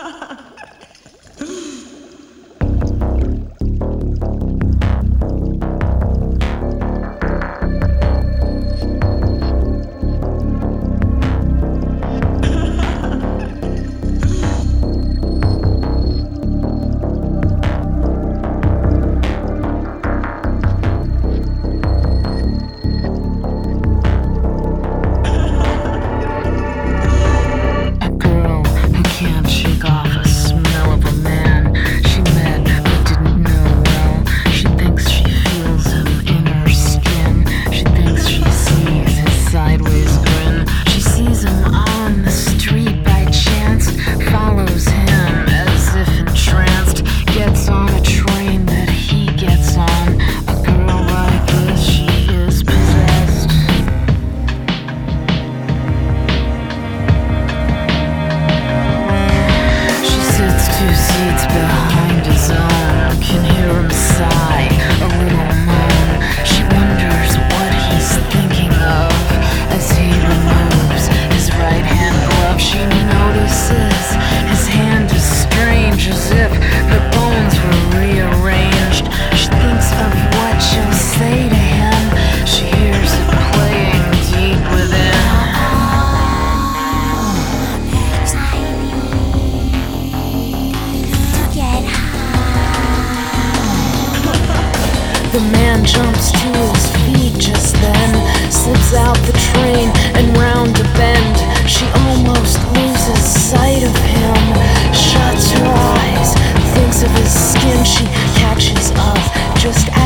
Behind his own, can hear him sigh, a little moan. She wonders what he's thinking of as he removes his right hand glove. She notices his hand is strange, as if the bones were rearranged. She thinks of what she'll say to him. She hears it playing deep within. The man jumps to his feet just then, slips out the train and round a bend. She almost loses sight of him, shuts her eyes, thinks of his skin. She catches up just